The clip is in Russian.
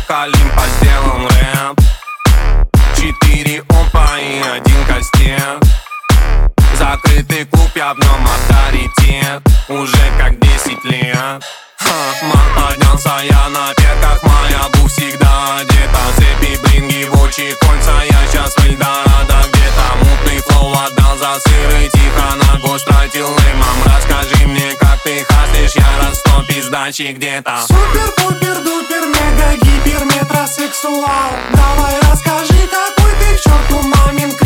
Пирог Олимпа сделан рэп. 4 опа и 1 кастет. Закрытый клуб, я в нем авторитет. Уже как 10 лет. Март поднялся, я на перках, моя бу всегда одета. Цепи, блинги, вочи, кольца, я сейчас в Эльдорадо где-то. Мутный флоу отдал за сыр и тихо на гость тратил леймом. Расскажи мне, как ты хаслишь, я раз 100 пиздачи где-то. Супер, пупер, дупер, мега, гипер, метросексуал. Давай расскажи, какой ты к черту мамин